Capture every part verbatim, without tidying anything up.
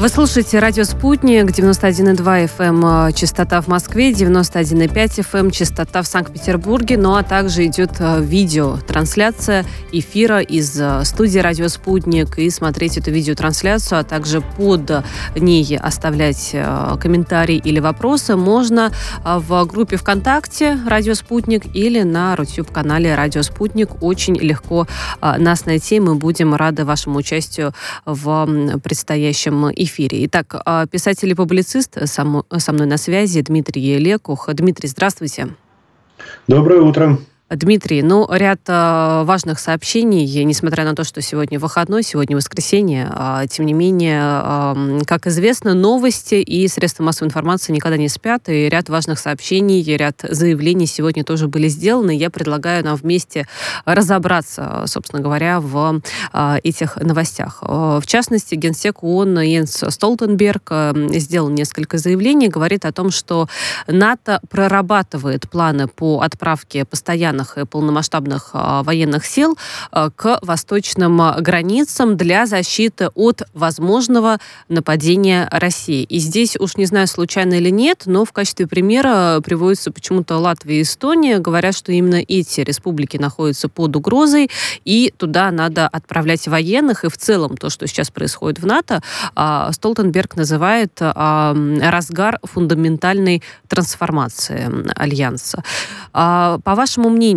Вы слушаете радио «Спутник», девяносто один и два эф эм частота в Москве, девяносто один и пять эф эм частота в Санкт-Петербурге, ну а также идет видеотрансляция эфира из студии радио «Спутник. И смотреть эту видеотрансляцию, а также под ней оставлять комментарии или вопросы можно в группе ВКонтакте «Радио Спутник» или на YouTube-канале «Радио Спутник». Очень легко нас найти, мы будем рады вашему участию в предстоящем эфире. Итак, писатель и публицист со мной на связи Дмитрий Лекух. Дмитрий, здравствуйте. Доброе утро. Дмитрий, ну, ряд э, важных сообщений, несмотря на то, что сегодня выходной, сегодня воскресенье, э, тем не менее, э, как известно, новости и средства массовой информации никогда не спят, и ряд важных сообщений, ряд заявлений сегодня тоже были сделаны. Я предлагаю нам вместе разобраться, собственно говоря, в э, этих новостях. Э, в частности, генсек ООН Йенс Столтенберг э, сделал несколько заявлений, говорит о том, что НАТО прорабатывает планы по отправке постоянных и полномасштабных э, военных сил э, к восточным границам для защиты от возможного нападения России. И здесь, уж не знаю, случайно или нет, но в качестве примера приводится почему-то Латвия и Эстония. Говорят, что именно эти республики находятся под угрозой, и туда надо отправлять военных. И в целом то, что сейчас происходит в НАТО, э, Столтенберг называет э, разгар фундаментальной трансформации Альянса. Э, по вашему мнению,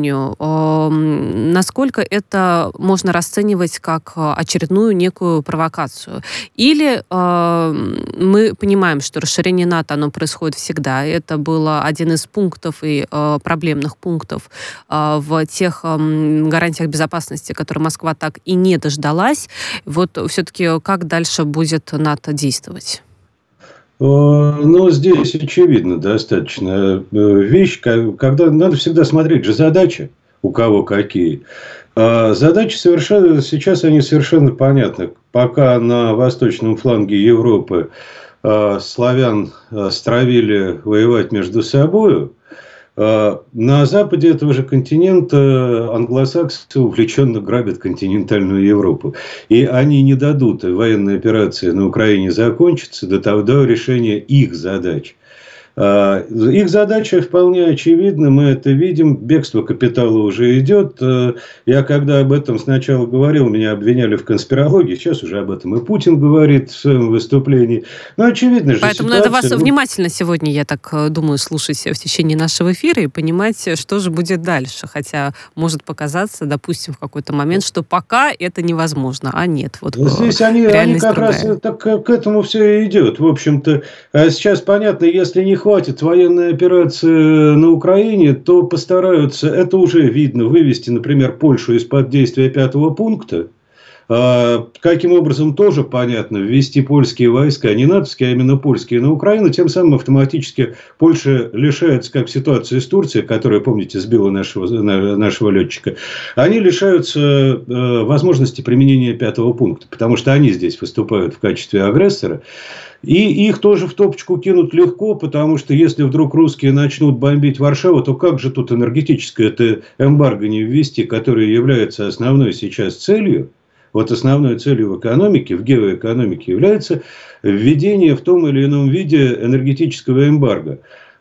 насколько это можно расценивать как очередную некую провокацию? Или э, мы понимаем, что расширение НАТО, оно происходит всегда. Это было один из пунктов и э, проблемных пунктов э, в тех э, гарантиях безопасности, которые Москва так и не дождалась. Вот все-таки как дальше будет НАТО действовать? Ну, здесь очевидно достаточно вещь, когда надо всегда смотреть же задачи, у кого какие. Задачи совершенно, сейчас они совершенно понятны. Пока на восточном фланге Европы славян стравили воевать между собой, на западе этого же континента англосаксы увлеченно грабят континентальную Европу. И они не дадут военной операции на Украине закончиться до того до решения их задач. Их задача вполне очевидна, мы это видим, бегство капитала уже идет. Я когда об этом сначала говорил, меня обвиняли в конспирологии, сейчас уже об этом и Путин говорит в своем выступлении. Но очевидно же Поэтому ситуация... надо вас внимательно сегодня, я так думаю, слушать в течение нашего эфира и понимать, что же будет дальше. Хотя может показаться, допустим, в какой-то момент, что пока это невозможно, а нет. Вот здесь они, они как другая. раз так, к этому все и идет. В общем-то, сейчас понятно, если не хватит военной операции на Украине, то постараются, это уже видно, вывести, например, Польшу из-под действия пятого пункта. А, каким образом, тоже понятно, ввести польские войска, не натовские, а именно польские, на Украину, тем самым автоматически Польша лишается, как в ситуации с Турцией, которая, помните, сбила нашего, нашего летчика, они лишаются э, возможности применения пятого пункта, потому что они здесь выступают в качестве агрессора. И их тоже в топочку кинут легко, потому что если вдруг русские начнут бомбить Варшаву, то как же тут энергетическое это эмбарго не ввести, которое является основной сейчас целью? Вот основной целью в экономике, в геоэкономике является введение в том или ином виде энергетического эмбарго.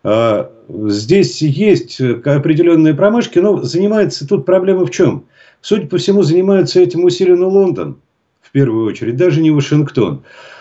Здесь есть определенные промашки, но занимается тут проблема в чем? Судя по всему, занимается этим усиленно Лондон, в первую очередь, даже не Вашингтон.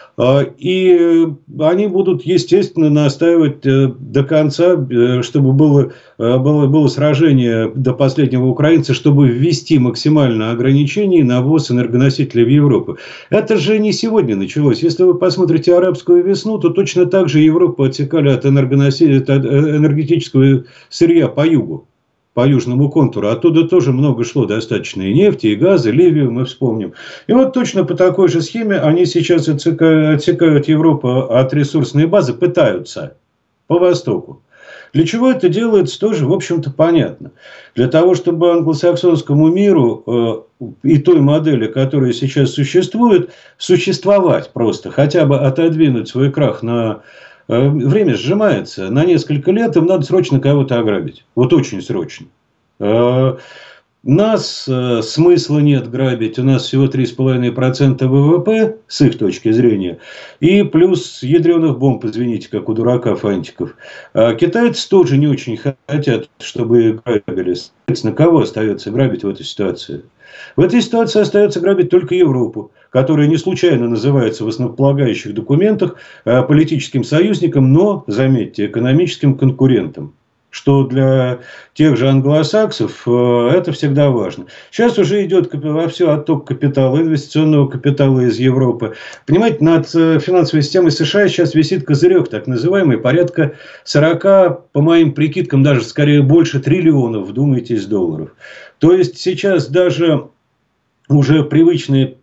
И они будут, естественно, настаивать до конца, чтобы было, было, было сражение до последнего украинца, чтобы ввести максимально ограничений на ввоз энергоносителей в Европу. Это же не сегодня началось. Если вы посмотрите арабскую весну, то точно так же Европу отсекали от, энергоносителей, от энергетического сырья по югу. По южному контуру. Оттуда тоже много шло достаточно и нефти, и газа, Ливию мы вспомним. И вот точно по такой же схеме они сейчас отсекают, отсекают Европу от ресурсной базы, пытаются по востоку. Для чего это делается, тоже, в общем-то, понятно. Для того, чтобы англосаксонскому миру э, и той модели, которая сейчас существует, существовать просто, хотя бы отодвинуть свой крах на... Время сжимается на несколько лет, им надо срочно кого-то ограбить. Вот очень срочно. Нас э, смысла нет грабить, у нас всего три с половиной процента ВВП, с их точки зрения, и плюс ядреных бомб, извините, как у дурака фантиков. А китайцы тоже не очень хотят, чтобы грабили. Соответственно, кого остается грабить в этой ситуации? В этой ситуации остается грабить только Европу, которая не случайно называется в основополагающих документах политическим союзником, но, заметьте, экономическим конкурентом. Что для тех же англосаксов это всегда важно. Сейчас уже идет вовсю отток капитала, инвестиционного капитала из Европы. Понимаете, над финансовой системой США сейчас висит козырек, так называемый, порядка сорока, по моим прикидкам, даже скорее больше триллионов, вдумайтесь, долларов. То есть сейчас даже уже привычные,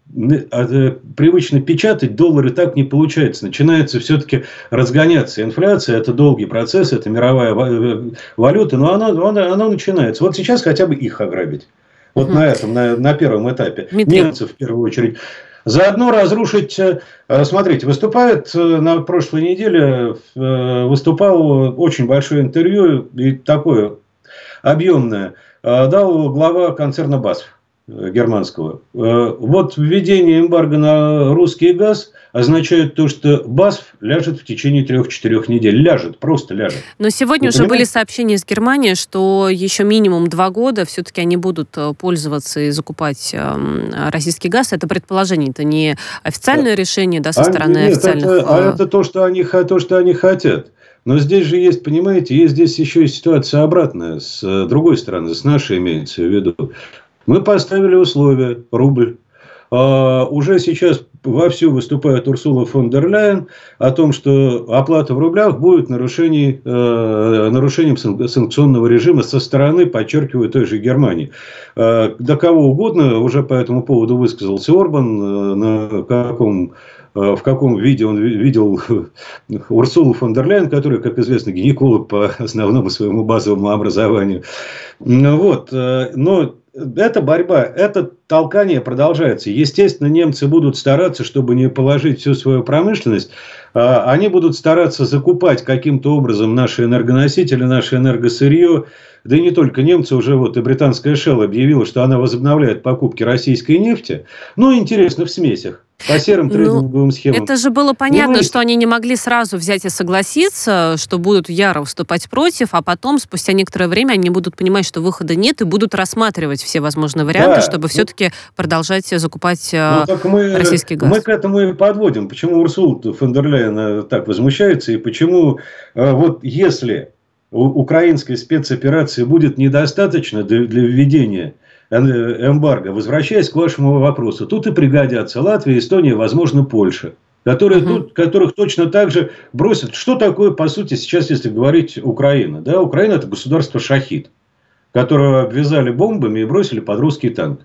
привычно печатать доллары так не получается. Начинается все-таки разгоняться. Инфляция – это долгий процесс, это мировая валюта, но она, она, она начинается. Вот сейчас хотя бы их ограбить. Вот угу. на этом, на, на первом этапе. Дмитрий. Немцев в первую очередь. Заодно разрушить... Смотрите, выступает на прошлой неделе, выступал очень большое интервью, и такое объемное, дал глава концерна БАСФ германского. Вот введение эмбарго на русский газ означает то, что БАСФ ляжет в течение трех-четырех недель. Ляжет, просто ляжет. Но сегодня Вы уже понимаете? Были сообщения из Германии, что еще минимум два года все-таки они будут пользоваться и закупать российский газ. Это предположение, это не официальное решение, да, со стороны а, нет, официальных... Это, а это то, что они, то, что они хотят. Но здесь же есть, понимаете, есть здесь еще и ситуация обратная, с другой стороны, с нашей имеется в виду. Мы поставили условия, рубль. А, уже сейчас вовсю выступает Урсула фон дер Ляйен о том, что оплата в рублях будет нарушением, э, нарушением санкционного режима со стороны, подчеркиваю, той же Германии. Э, до кого угодно уже по этому поводу высказался Орбан, э, на каком... в каком виде он видел Урсулу фон дер Ляйен, которая, как известно, гинеколог по основному своему базовому образованию. Вот. Но эта борьба, это толкание продолжается. Естественно, немцы будут стараться, чтобы не положить всю свою промышленность, они будут стараться закупать каким-то образом наши энергоносители, наше энергосырье. Да и не только немцы, уже вот и британская Shell объявила, что она возобновляет покупки российской нефти. Ну, интересно, в смесях. По серым трейдинговым ну, схемам. Это же было понятно, Понимаете? Что они не могли сразу взять и согласиться, что будут яро выступать против, а потом, спустя некоторое время, они будут понимать, что выхода нет, и будут рассматривать все возможные варианты, да, чтобы ну, все-таки продолжать закупать ну, мы, российский газ. Мы к этому и подводим. Почему Урсула фон дер Ляйен так возмущается, и почему вот если украинской спецоперации будет недостаточно для, для введения эмбарго, возвращаясь к вашему вопросу, тут и пригодятся Латвия, Эстония, возможно, Польша, которые, uh-huh. тут, которых точно так же бросят. Что такое, по сути, сейчас, если говорить Украина? Да, Украина – это государство-шахид, которое обвязали бомбами и бросили под русский танк.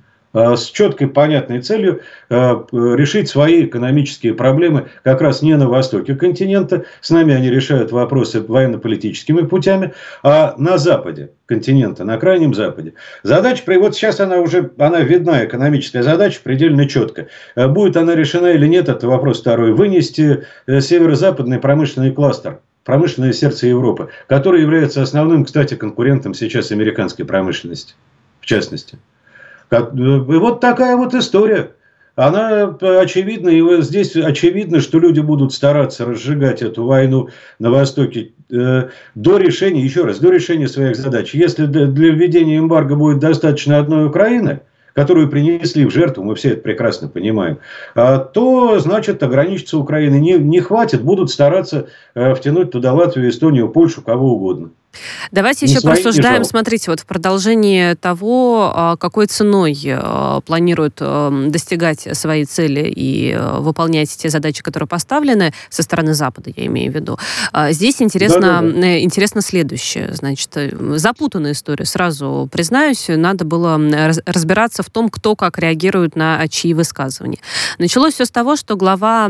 С четкой, понятной целью решить свои экономические проблемы как раз не на востоке континента. С нами они решают вопросы военно-политическими путями, а на западе континента, на крайнем западе. Задача, вот сейчас она уже она видна, экономическая задача предельно четко. Будет она решена или нет, это вопрос второй. Вынести северо-западный промышленный кластер, промышленное сердце Европы, который является основным, кстати, конкурентом сейчас американской промышленности, в частности. И вот такая вот история. Она очевидна, и здесь очевидно, что люди будут стараться разжигать эту войну на Востоке э, до решения, еще раз, до решения своих задач. Если для введения эмбарго будет достаточно одной Украины, которую принесли в жертву, мы все это прекрасно понимаем, то, значит, ограничиться Украиной не, не хватит, будут стараться втянуть туда Латвию, Эстонию, Польшу, кого угодно. Давайте еще порассуждаем, смотрите, вот в продолжении того, какой ценой планируют достигать своей цели и выполнять те задачи, которые поставлены со стороны Запада, я имею в виду. Здесь интересно, да, да, да. интересно следующее. Значит, запутанная история, сразу признаюсь, надо было разбираться в том, кто как реагирует на чьи высказывания. Началось все с того, что глава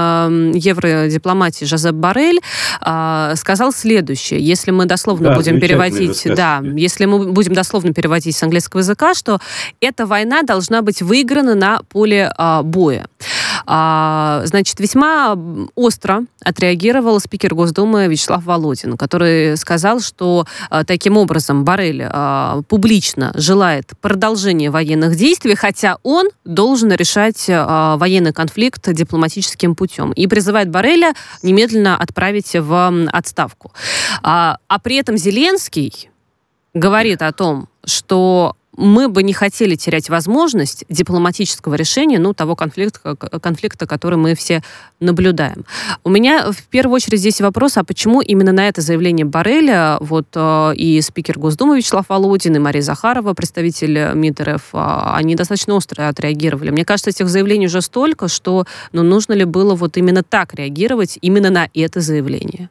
евродипломатии Жозеп Боррель сказал следующее. Если мы дословно Да, будем переводить, да, если мы будем дословно переводить с английского языка, что эта война должна быть выиграна на поле а, боя. Значит, весьма остро отреагировал спикер Госдумы Вячеслав Володин, который сказал, что таким образом Боррель публично желает продолжения военных действий, хотя он должен решать военный конфликт дипломатическим путем. И призывает Борреля немедленно отправить в отставку. А, а при этом Зеленский говорит о том, что мы бы не хотели терять возможность дипломатического решения, ну, того конфликта, конфликта, который мы все наблюдаем. У меня в первую очередь здесь вопрос, а почему именно на это заявление Борреля вот и спикер Госдумы Вячеслав Володин, и Мария Захарова, представитель МИД РФ, они достаточно остро отреагировали. Мне кажется, этих заявлений уже столько, что ну, нужно ли было вот именно так реагировать, именно на это заявление?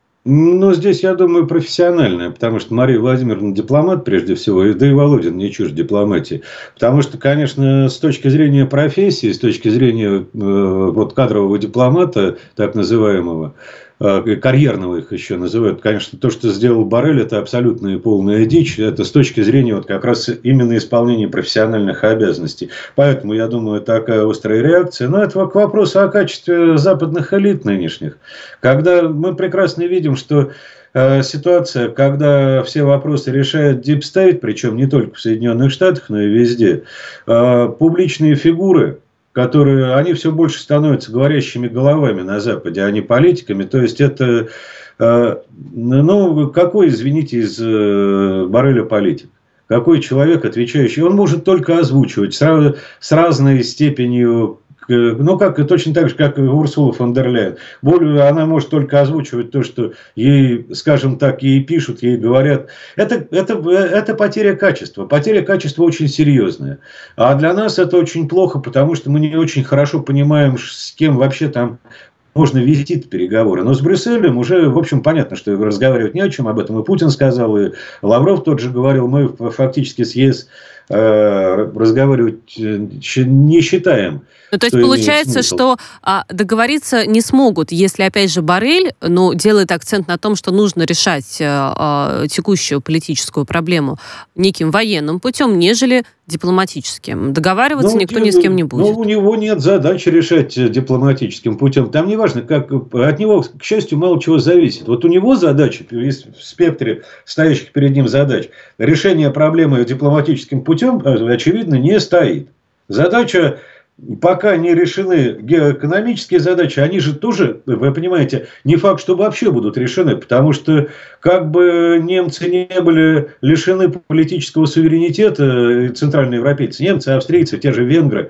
Ну, здесь, я думаю, профессиональная, потому что Мария Владимировна дипломат, прежде всего, да и Володин не чужд дипломатии. Потому что, конечно, с точки зрения профессии, с точки зрения э, вот, кадрового дипломата, так называемого, э, карьерного их еще называют, конечно, то, что сделал Боррель, это абсолютная и полная дичь. Это с точки зрения вот, как раз именно исполнения профессиональных обязанностей. Поэтому, я думаю, такая острая реакция. Но это к вопросу о качестве западных элит нынешних. Когда мы прекрасно видим, что э, ситуация, когда все вопросы решает дипстейт, причем не только в Соединенных Штатах, но и везде, э, публичные фигуры, которые, они все больше становятся говорящими головами на Западе, а не политиками. То есть, это, э, ну, какой, извините, из э, Борреля политик? Какой человек, отвечающий? Он может только озвучивать с, с разной степенью. Ну, как, точно так же, как и Урсула фон дер Ляйен. Более она может только озвучивать то, что ей, скажем так, ей пишут, ей говорят. Это, это, это потеря качества. Потеря качества очень серьезная. А для нас это очень плохо, потому что мы не очень хорошо понимаем, с кем вообще там можно вести переговоры. Но с Брюсселем уже, в общем, понятно, что разговаривать не о чем. Об этом и Путин сказал, и Лавров тот же говорил. Мы фактически с ЕС э, разговаривать не считаем. Ну, то есть получается, что а, договориться не смогут, если, опять же, Боррель, ну, делает акцент на том, что нужно решать а, текущую политическую проблему неким военным путем, нежели дипломатическим. Договариваться ну, никто ни с кем не будет. Ну, у него нет задачи решать дипломатическим путем. Там не важно, как от него, к счастью, мало чего зависит. Вот у него задача, в спектре стоящих перед ним задач, решение проблемы дипломатическим путем, очевидно, не стоит. Задача, пока не решены геоэкономические задачи, они же тоже, вы понимаете, не факт, что вообще будут решены, потому что как бы немцы не были лишены политического суверенитета, центральноевропейцы, немцы, австрийцы, те же венгры,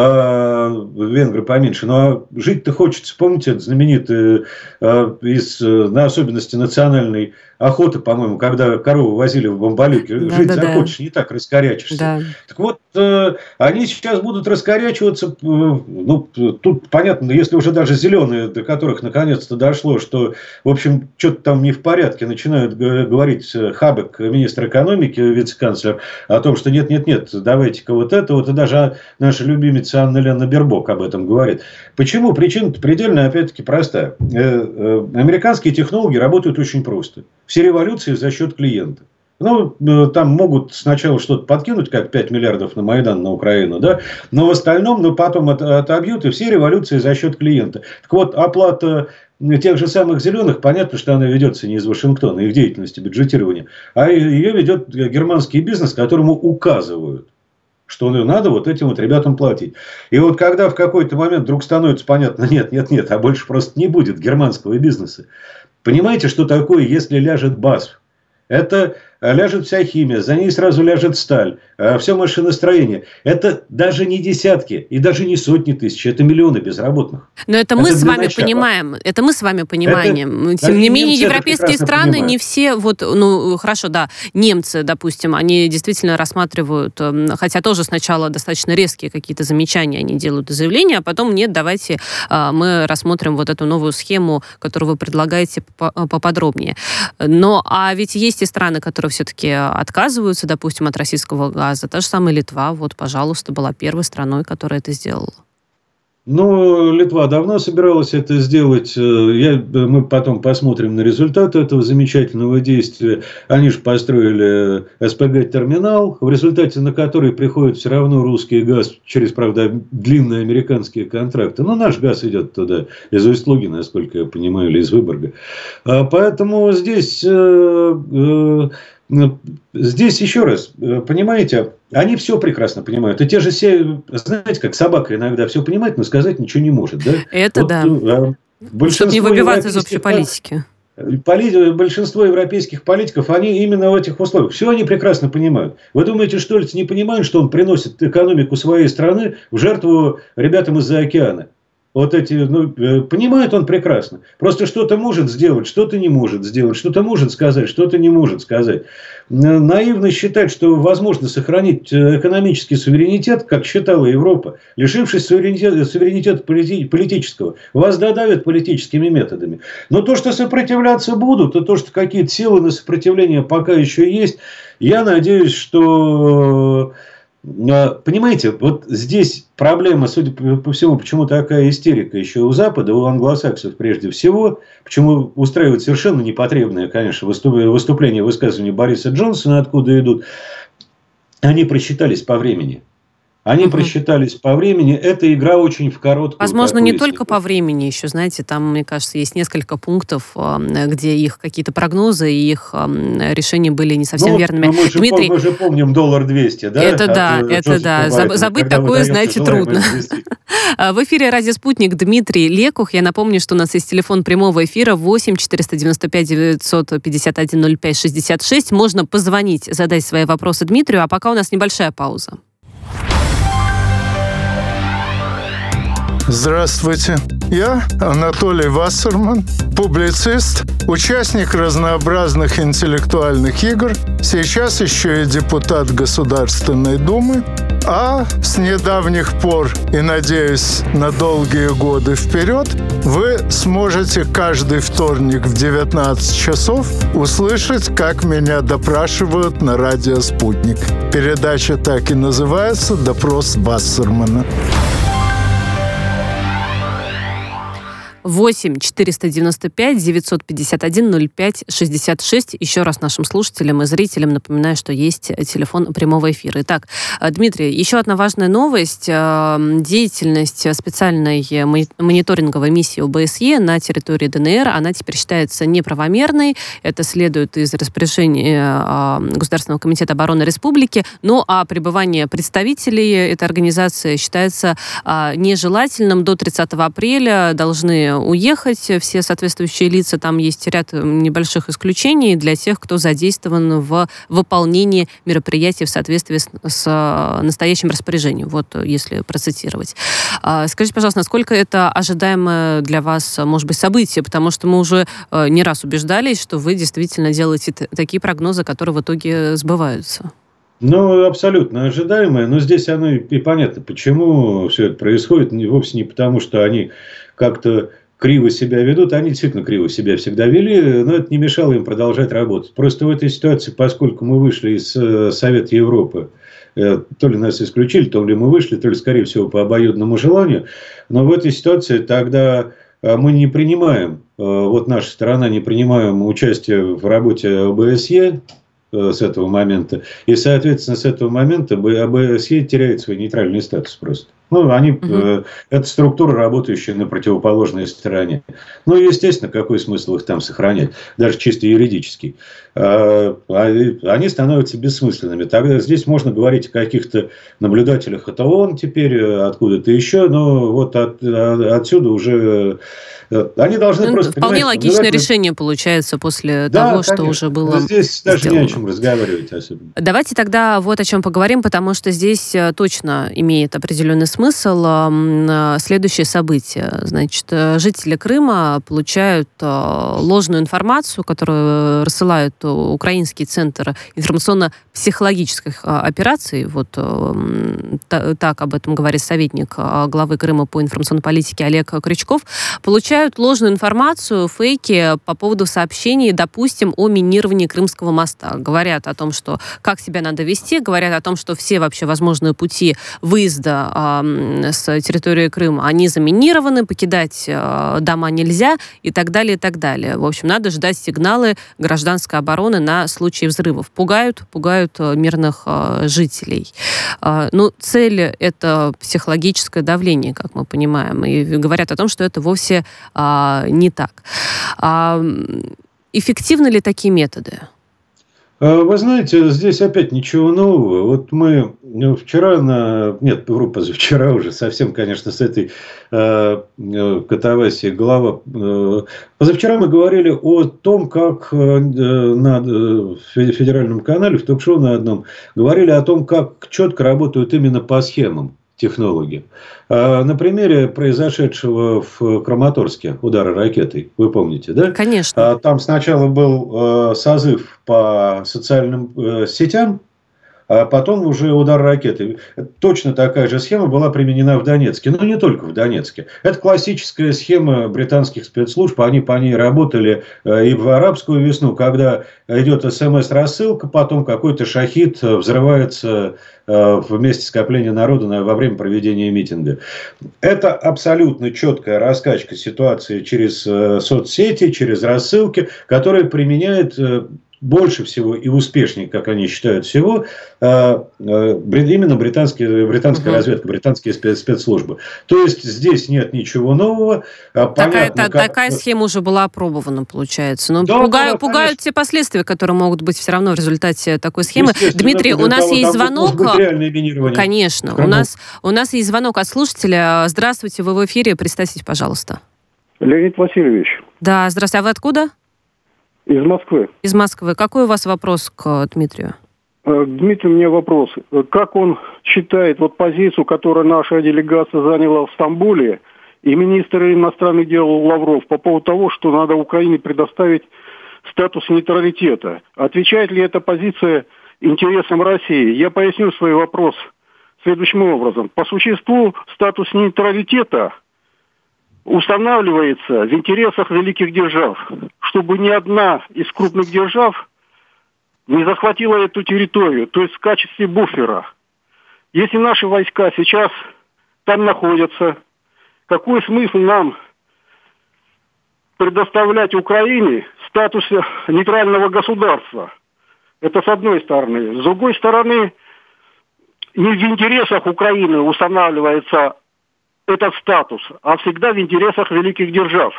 э, венгры поменьше, но жить-то хочется, помните, знаменитый э, из, на особенности национальной охоты, по-моему, когда корову возили в бамбалюке, да, жить да, захочешь, да. Не так раскорячишься. Да. Так вот, э, они сейчас будут раскорячиваться, э, ну, тут понятно, если уже даже зеленые, до которых наконец-то дошло, что, в общем, что-то там не в порядке, начинают говорить Хабек, министр экономики, вице-канцлер, о том, что нет-нет-нет, давайте-ка вот это, вот и даже наша любимица Анна Лена Бербок об этом говорит. Почему? Причина-то предельно, опять-таки, простая. Американские технологи работают очень просто. Все революции за счет клиента. Ну, там могут сначала что-то подкинуть, как пять миллиардов на Майдан, на Украину, да, но в остальном, ну, потом отобьют, и все революции за счет клиента. Так вот, оплата тех же самых зеленых, понятно, что она ведется не из Вашингтона, их деятельности, бюджетирования, а ее ведет германский бизнес, которому указывают, что надо вот этим вот ребятам платить. И вот когда в какой-то момент вдруг становится понятно, нет, нет, нет, а больше просто не будет германского бизнеса. Понимаете, что такое, если ляжет БАСФ? Это ляжет вся химия, за ней сразу ляжет сталь, все машиностроение. Это даже не десятки и даже не сотни тысяч, это миллионы безработных. Но это, это мы с вами начала. понимаем, это мы с вами понимаем. Это, Тем не менее, европейские страны понимают. Не все, вот, ну хорошо, да, немцы, допустим, они действительно рассматривают, хотя тоже сначала достаточно резкие какие-то замечания они делают и заявления, а потом нет, давайте мы рассмотрим вот эту новую схему, которую вы предлагаете поподробнее. Но, а ведь есть и страны, которые все-таки отказываются, допустим, от российского газа. Та же самая Литва, вот, пожалуйста, была первой страной, которая это сделала. Ну, Литва давно собиралась это сделать. Я, мы потом посмотрим на результаты этого замечательного действия. Они же построили эс пэ гэ-терминал, в результате на который приходит все равно русский газ через, правда, длинные американские контракты. Но наш газ идет туда из Усть-Луги, насколько я понимаю, или из Выборга. Поэтому здесь... Здесь еще раз, понимаете, они все прекрасно понимают. И те же все, знаете, как собака иногда все понимает, но сказать ничего не может. Да? Это вот, да. Чтобы не выбиваться из общей политики. Большинство европейских политиков, они именно в этих условиях. Все они прекрасно понимают. Вы думаете, Штольц не понимает, что он приносит экономику своей страны в жертву ребятам из-за океана? Вот эти, ну, понимает он прекрасно. Просто что-то может сделать, что-то не может сделать, что-то может сказать, что-то не может сказать. Наивно считать, что возможно сохранить экономический суверенитет, как считала Европа, лишившись суверенитета, суверенитета политического, вас додавят политическими методами. Но то, что сопротивляться будут, и то, что какие-то силы на сопротивление пока еще есть, я надеюсь, что... Понимаете, вот здесь проблема, судя по всему, почему такая истерика еще у Запада, у англосаксов прежде всего, почему устраивают совершенно непотребное, конечно, выступление, высказывания Бориса Джонсона, откуда идут, они просчитались по времени. Они угу. просчитались по времени. Эта игра очень в короткую. Возможно, не только по времени еще, знаете, там, мне кажется, есть несколько пунктов, где их какие-то прогнозы и их решения были не совсем ну, верными. Мы же, Дмитрий, мы же помним доллар двести, да? Это да, это да. Байдена, забыть такое, знаете, трудно. В эфире «Радио Спутник» Дмитрий Лекух. Я напомню, что у нас есть телефон прямого эфира восемь четыреста девяносто пять девятьсот пятьдесят один ноль пять шестьдесят шесть. Можно позвонить, задать свои вопросы Дмитрию, а пока у нас небольшая пауза. Здравствуйте. Я Анатолий Вассерман, публицист, участник разнообразных интеллектуальных игр, сейчас еще и депутат Государственной Думы, а с недавних пор и, надеюсь, на долгие годы вперед вы сможете каждый вторник в девятнадцать часов услышать, как меня допрашивают на радио «Спутник». Передача так и называется «Допрос Вассермана». восемь четыреста девяносто пять девятьсот пятьдесят один ноль пять шестьдесят шесть. Еще раз нашим слушателям и зрителям напоминаю, что есть телефон прямого эфира. Итак, Дмитрий, еще одна важная новость. Деятельность специальной мониторинговой миссии о бэ эс е на территории дэ эн эр, она теперь считается неправомерной. Это следует из распоряжения Государственного комитета обороны республики. Ну, а пребывание представителей этой организации считается нежелательным. До тридцатого апреля должны уехать все соответствующие лица. Там есть ряд небольших исключений для тех, кто задействован в выполнении мероприятий в соответствии с, с настоящим распоряжением. Вот, если процитировать. Скажите, пожалуйста, насколько это ожидаемое для вас, может быть, событие? Потому что мы уже не раз убеждались, что вы действительно делаете такие прогнозы, которые в итоге сбываются. Ну, абсолютно ожидаемое. Но здесь оно и понятно, почему все это происходит. Вовсе не потому, что они как-то криво себя ведут. Они действительно криво себя всегда вели, но это не мешало им продолжать работать. Просто в этой ситуации, поскольку мы вышли из Совета Европы, то ли нас исключили, то ли мы вышли, то ли, скорее всего, по обоюдному желанию, но в этой ситуации тогда мы не принимаем, вот наша сторона не принимаем участие в работе о бэ эс е, с этого момента. И, соответственно, с этого момента о бэ эс е теряет свой нейтральный статус просто. Ну, они, угу. э, это структура, работающая на противоположной стороне. Ну, естественно, какой смысл их там сохранять, даже чисто юридический. А, они становятся бессмысленными. Тогда здесь можно говорить о каких-то наблюдателях от ООН теперь, откуда-то еще, но вот от, отсюда уже... Они должны ну, просто... Вполне логичное решение получается после да, того, конечно. Что уже было здесь сделано. Даже не о чем разговаривать особенно. Давайте тогда вот о чем поговорим, потому что здесь точно имеет определенный смысл следующее событие. Значит, жители Крыма получают ложную информацию, которую рассылают Украинский центр информационно-психологических операций. Вот так об этом говорит советник главы Крыма по информационной политике Олег Крючков. Получают ложную информацию, фейки по поводу сообщений, допустим, о минировании Крымского моста. Говорят о том, что как себя надо вести, говорят о том, что все вообще возможные пути выезда с территории Крыма, они заминированы, покидать дома нельзя и так далее, и так далее. В общем, надо ждать сигналы гражданской обороны на случай взрывов. Пугают, пугают мирных жителей. Ну, цель — это психологическое давление, как мы понимаем, и говорят о том, что это вовсе не так. Эффективны ли такие методы? Вы знаете, здесь опять ничего нового. Вот мы вчера, на... нет, позавчера уже, совсем, конечно, с этой э, катавасией голова. Э, позавчера мы говорили о том, как э, на федеральном канале, в ток-шоу на одном, говорили о том, как четко работают именно по схемам технологии. На примере произошедшего в Краматорске удара ракетой, вы помните, да? Конечно. Там сначала был созыв по социальным сетям, а потом уже удар ракеты. Точно такая же схема была применена в Донецке. Но не только в Донецке. Это классическая схема британских спецслужб. Они по ней работали и в арабскую весну, когда идет смс-рассылка, потом какой-то шахид взрывается в месте скопления народа во время проведения митинга. Это абсолютно четкая раскачка ситуации через соцсети, через рассылки, которые применяет больше всего и успешнее, как они считают, всего именно британские, британская угу. разведка, британские спецслужбы. То есть здесь нет ничего нового. Такая, Понятно, та, как... такая схема уже была опробована, получается. Но да, пугаю, да, пугают те последствия, которые могут быть все равно в результате такой схемы. Дмитрий, у нас того, есть звонок. Конечно. У нас, у нас есть звонок от слушателя. Здравствуйте, вы в эфире. Представьтесь, пожалуйста. Леонид Васильевич. Да, здравствуйте. А вы откуда? Из Москвы. Из Москвы. Какой у вас вопрос к Дмитрию? Дмитрий, у меня вопрос. Как он считает вот позицию, которую наша делегация заняла в Стамбуле, и министр иностранных дел Лавров по поводу того, что надо Украине предоставить статус нейтралитета? Отвечает ли эта позиция интересам России? Я поясню свой вопрос следующим образом. По существу статус нейтралитета устанавливается в интересах великих держав, чтобы ни одна из крупных держав не захватила эту территорию, то есть в качестве буфера. Если наши войска сейчас там находятся, какой смысл нам предоставлять Украине статус нейтрального государства? Это с одной стороны. С другой стороны, не в интересах Украины устанавливается этот статус, а всегда в интересах великих держав.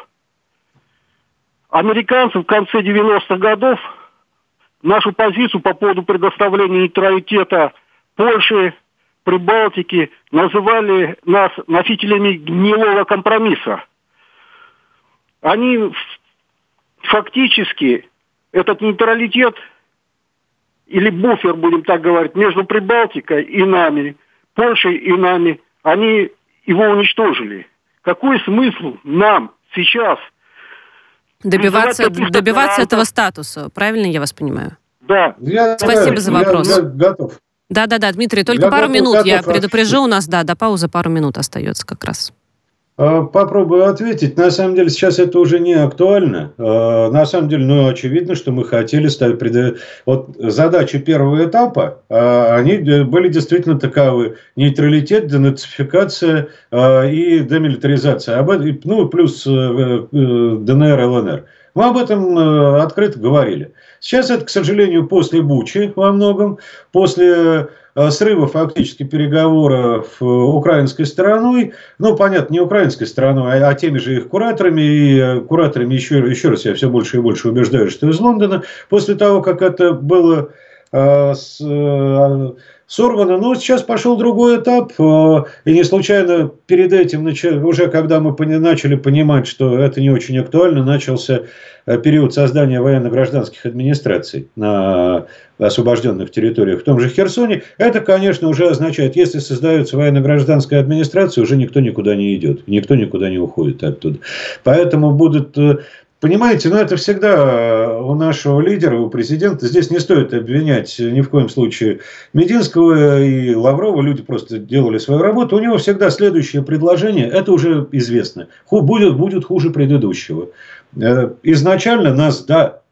Американцы в конце девяностых годов нашу позицию по поводу предоставления нейтралитета Польши, Прибалтики называли нас носителями гнилого компромисса. Они фактически этот нейтралитет или буфер, будем так говорить, между Прибалтикой и нами, Польшей и нами, они его уничтожили. Какой смысл нам сейчас добиваться, добиваться этого статуса? Правильно я вас понимаю? Да. Я, Спасибо да, за вопрос. Я, я готов. Да-да-да, Дмитрий, только я пару готов, минут. Готов, я предупрежу, у нас, да, до паузы пару минут остается как раз. Попробую ответить. На самом деле сейчас это уже не актуально. На самом деле, ну, очевидно, что мы хотели ставить... Пред... Вот задачи первого этапа, они были действительно таковы. Нейтралитет, денацификация и демилитаризация. Ну, плюс ДНР, ЛНР. Мы об этом открыто говорили. Сейчас это, к сожалению, после Бучи во многом, после срыва фактически переговоров украинской стороной, ну, понятно, не украинской стороной, а, а теми же их кураторами, и кураторами еще, еще раз я все больше и больше убеждаю, что из Лондона, после того, как это было э, с, э, сорвано, но сейчас пошел другой этап, э, и не случайно перед этим, уже когда мы начали понимать, что это не очень актуально, начался период создания военно-гражданских администраций на освобожденных территориях, в том же Херсоне. Это, конечно, уже означает, если создается военно-гражданская администрация, уже никто никуда не идет, никто никуда не уходит оттуда. Поэтому будут... Понимаете, ну это всегда у нашего лидера, у президента. Здесь не стоит обвинять ни в коем случае Мединского и Лаврова. Люди просто делали свою работу. У него всегда следующее предложение, это уже известно, будет, будет хуже предыдущего. Изначально нас, да,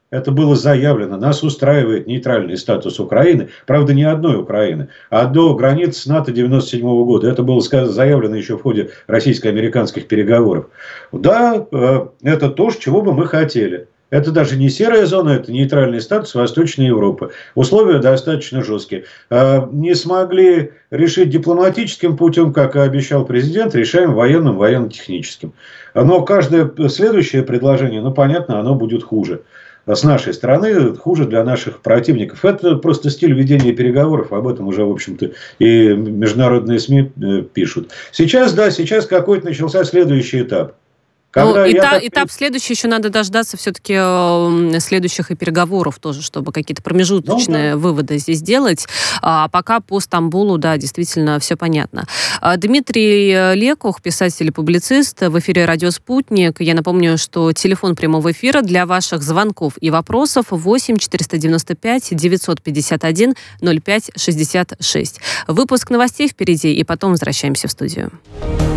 Это было заявлено. Нас устраивает нейтральный статус Украины. Правда, не одной Украины, а до границ НАТО девяносто седьмого года. Это было сказано, заявлено еще в ходе российско-американских переговоров. Да, это то, чего бы мы хотели. Это даже не серая зона, это нейтральный статус Восточной Европы. Условия достаточно жесткие. Не смогли решить дипломатическим путем, как и обещал президент, решаем военным, военно-техническим. Но каждое следующее предложение, ну, понятно, оно будет хуже. С нашей стороны, хуже для наших противников. Это просто стиль ведения переговоров. Об этом уже, в общем-то, и международные СМИ пишут. Сейчас, да, сейчас какой-то начался следующий этап. Ну, этап, так... этап следующий, еще надо дождаться все-таки э, следующих и переговоров тоже, чтобы какие-то промежуточные ну, да. выводы здесь делать. А пока по Стамбулу, да, действительно все понятно. Дмитрий Лекух, писатель и публицист, в эфире «Радио Спутник». Я напомню, что телефон прямого эфира для ваших звонков и вопросов восемь четыреста девяносто пять девятьсот пятьдесят один ноль пять шестьдесят шесть. Выпуск новостей впереди, и потом возвращаемся в студию.